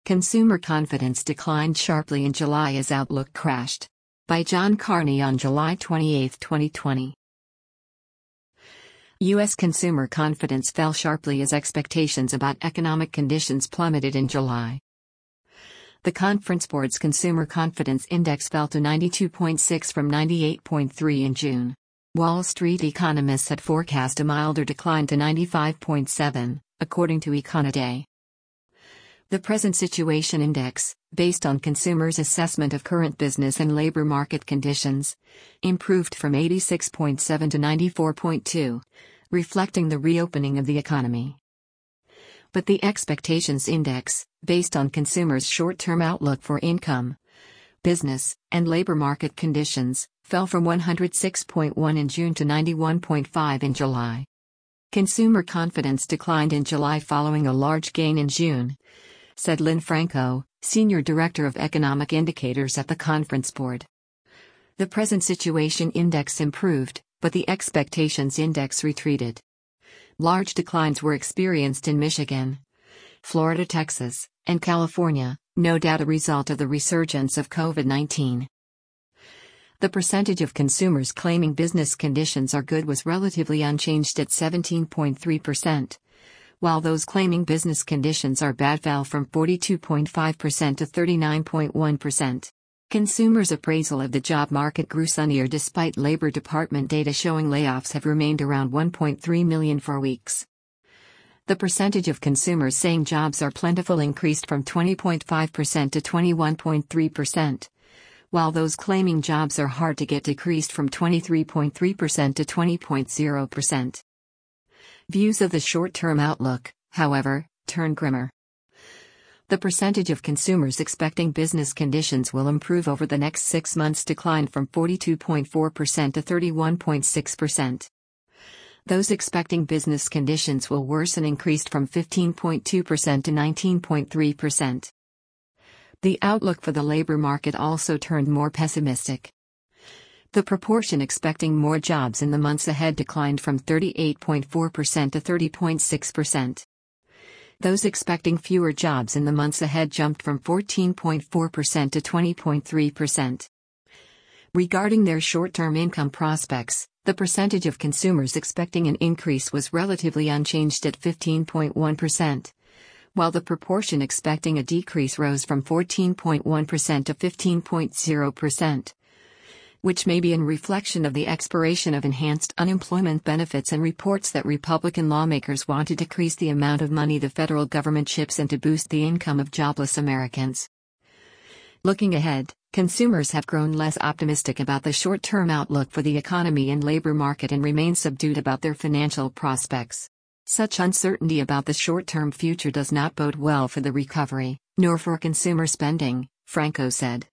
Consumer confidence declined sharply in July as outlook crashed. By John Carney on July 28, 2020. U.S. consumer confidence fell sharply as expectations about economic conditions plummeted in July. The Conference Board's Consumer Confidence Index fell to 92.6 from 98.3 in June. Wall Street economists had forecast a milder decline to 95.7, according to Econoday. The Present Situation Index, based on consumers' assessment of current business and labor market conditions, improved from 86.7 to 94.2, reflecting the reopening of the economy. But the Expectations Index, based on consumers' short-term outlook for income, business, and labor market conditions, fell from 106.1 in June to 91.5 in July. Consumer confidence declined in July following a large gain in June, said Lynn Franco, Senior Director of Economic Indicators at the Conference Board. The Present Situation Index improved, but the Expectations Index retreated. Large declines were experienced in Michigan, Florida, Texas, and California, no doubt a result of the resurgence of COVID-19. The percentage of consumers claiming business conditions are good was relatively unchanged at 17.3%, while those claiming business conditions are bad fell from 42.5% to 39.1%. Consumers' appraisal of the job market grew sunnier despite Labor Department data showing layoffs have remained around 1.3 million for weeks. The percentage of consumers saying jobs are plentiful increased from 20.5% to 21.3%, while those claiming jobs are hard to get decreased from 23.3% to 20.0%. Views of the short-term outlook, however, turn grimmer. The percentage of consumers expecting business conditions will improve over the next 6 months declined from 42.4% to 31.6%. Those expecting business conditions will worsen increased from 15.2% to 19.3%. The outlook for the labor market also turned more pessimistic. The proportion expecting more jobs in the months ahead declined from 38.4% to 30.6%. Those expecting fewer jobs in the months ahead jumped from 14.4% to 20.3%. Regarding their short-term income prospects, the percentage of consumers expecting an increase was relatively unchanged at 15.1%, while the proportion expecting a decrease rose from 14.1% to 15.0%, which may be in reflection of the expiration of enhanced unemployment benefits and reports that Republican lawmakers want to decrease the amount of money the federal government ships in to boost the income of jobless Americans. Looking ahead, consumers have grown less optimistic about the short-term outlook for the economy and labor market and remain subdued about their financial prospects. Such uncertainty about the short-term future does not bode well for the recovery, nor for consumer spending, Franco said.